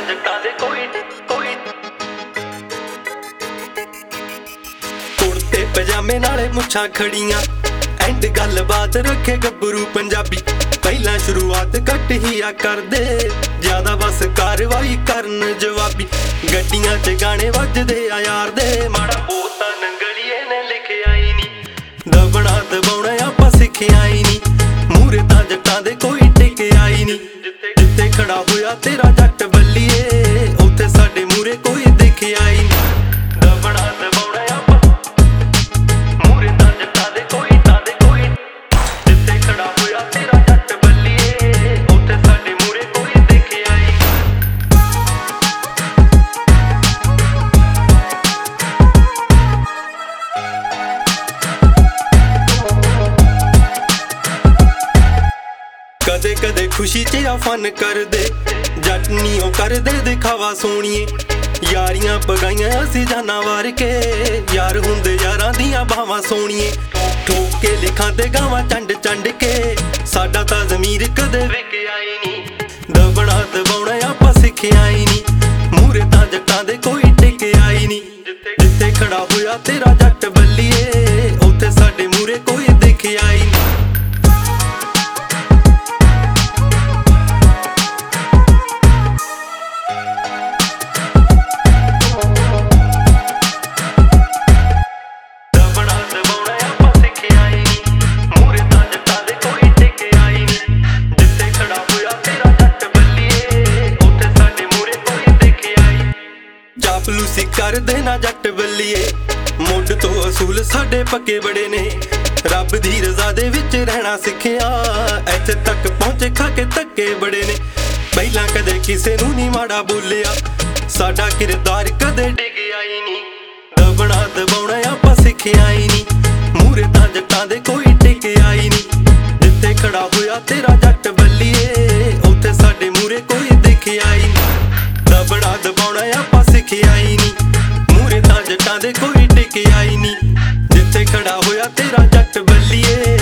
ਜੱਟਾਂ ਦੇ ਕੋਈ ਕੁੜਤੇ ਪਜਾਮੇ ਨਾਲੇ ਮੁੱਛਾਂ ਖੜੀਆਂ ਐਂਡ ਗੱਲਬਾਤ ਰੱਖੇ ਗੱਭਰੂ ਪੰਜਾਬੀ ਪਹਿਲਾਂ ਸ਼ੁਰੂਆਤ ਘੱਟ ਹੀ ਆ ਕਰਦੇ ਜ਼ਿਆਦਾ ਬਸ ਕਾਰਵਾਈ ਕਰਨ ਜਵਾਬੀ ਗੱਡੀਆਂ 'ਚ ਗਾਣੇ ਵੱਜਦੇ ਆ ਯਾਰ ਦੇ ਮਾੜਾ ਪੋਤਾ ਨੰਗਲੀਏ ਨੇ ਲਿਖਿਆ ਹੀ ਨਹੀਂ ਦਬਣਾ ਦਬਾਉਣਾ ਆਪਾਂ ਸਿੱਖਿਆ ਹੀ ਨਹੀਂ ਮੂਰੇ ਤਾਂ ਜੱਟਾਂ ਦੇ ਕੋਈ ਟਿਕਿਆ ਹੀ ਨਹੀਂ ਜਿੱਥੇ ਖੜਾ ਹੋਇਆ ਤੇਰਾ ਜੱਟ ਬੱਲੀਏ ਉੱਥੇ ਸਾਡੇ ਮੂਰੇ ਕੋਈ ਦੇਖਿਆ ਹੀ ਨਹੀਂ ਦਬਣਾ ਦਬਾਉਣਾ ਆਪਾਂ ਮੂਰੇ ਤਾਂ ਜੱਟਾਂ ਦੇ ਕੋਈ ਜਿੱਥੇ ਖੜਾ ਹੋਇਆ ਤੇਰਾ ਜੱਟ ਬੱਲੀਏ ਉੱਥੇ ਸਾਡੇ ਮੂਰੇ ਕੋਈ ਦੇਖਿਆ ਹੀ ਕਦੇ ਕਦੇ ਖੁਸ਼ੀ 'ਚ ਆ ਫਨ ਕਰਦੇ ਜੱਟ ਨੀ ਉਹ ਕਰਦੇ ਦਿਖਾਵਾ ਸੋਣੀਏ ਯਾਰੀਆਂ ਪਗਾਈਆਂ ਅਸੀਂ ਜਾਨਾਂ ਵਾਰ ਕੇ ਯਾਰ ਹੁੰਦੇ ਯਾਰਾਂ ਦੀਆਂ ਬਾਹਾਂ ਸੋਣੀਏ ਠੋਕ ਕੇ ਲਿਖਾਂ ਤੇ ਗਾਵਾਂ ਚੰਡ ਕੇ ਸਾਡਾ ਤਾਂ ਜ਼ਮੀਰ ਕਦੇ ਵਿਕਿਆ ਹੀ ਨਹੀਂ ਦਬਣਾ ਦਬਾਉਣਾ ਆਪਾਂ ਸਿੱਖਿਆ ਹੀ ਨਹੀਂ ਮੂਰੇ ਤਾਂ ਜੱਟਾਂ ਦੇ ਕੋਈ ਟਿਕਿਆ ਹੀ ਨਹੀਂ ਜਿੱਥੇ ਖੜਾ ਹੋਇਆ ਤੇਰਾ ਜੱਟ ਬੱਲੀਏ ਉੱਥੇ ਸਾਡੇ ਮੂਰੇ ਕੋਈ ਦੇਖਿਆ ਹੀ ਨਹੀਂ ਚਾਪਲੂਸੀ ਕਰਦੇ ਨਾ ਜੱਟ ਬੱਲੀਏ ਮੁੱਢ ਤੋਂ ਅਸੂਲ ਸਾਡੇ ਪੱਕੇ ਬੜੇ ਨੇ ਰੱਬ ਦੀ ਰਜ਼ਾ ਦੇ ਵਿੱਚ ਰਹਿਣਾ ਸਿੱਖਿਆ ਇੱਥੇ ਤੱਕ ਪਹੁੰਚੇ ਖਾ ਕੇ ਧੱਕੇ ਬੜੇ ਨੇ ਪਹਿਲਾਂ ਕਦੇ ਕਿਸੇ ਨੂੰ ਨਹੀਂ ਮਾੜਾ ਬੋਲਿਆ ਸਾਡਾ ਕਿਰਦਾਰ ਕਦੇ ਡਿੱਗਿਆ ਹੀ ਨਹੀਂ ਦਬਣਾ ਦਬਾਉਣਾ ਆਪਾਂ ਸਿੱਖਿਆ ਹੀ ਨਹੀਂ ਮੂਰੇ ਤਾਂ ਜੱਟਾਂ ਦੇ ਕੋਈ ਟਿਕਿਆ ਹੀ ਨਹੀਂ ਜਿੱਥੇ ਖੜਾ ਹੋਇਆ ਤੇਰਾ ਜੱਟ ਬੱਲੀਏ ਉੱਥੇ ਸਾਡੇ ਮੂਰੇ ਕੋਈ ਦੇਖਿਆ ਹੀ ਨਹੀਂ ਦਬਣਾ ਦਬਾਉਣਾ ਆਪਾਂ ਸਿੱਖਿਆ ਹੀ ਨਹੀਂ ਮੂਰੇ ਤਾਂ ਜੱਟਾਂ ਦੇ ਕੋਈ ਟਿਕਿਆ ਹੀ ਨਹੀਂ ਜਿੱਥੇ ਖੜਾ ਹੋਇਆ ਤੇਰਾ ਜੱਟ ਬੱਲੀਏ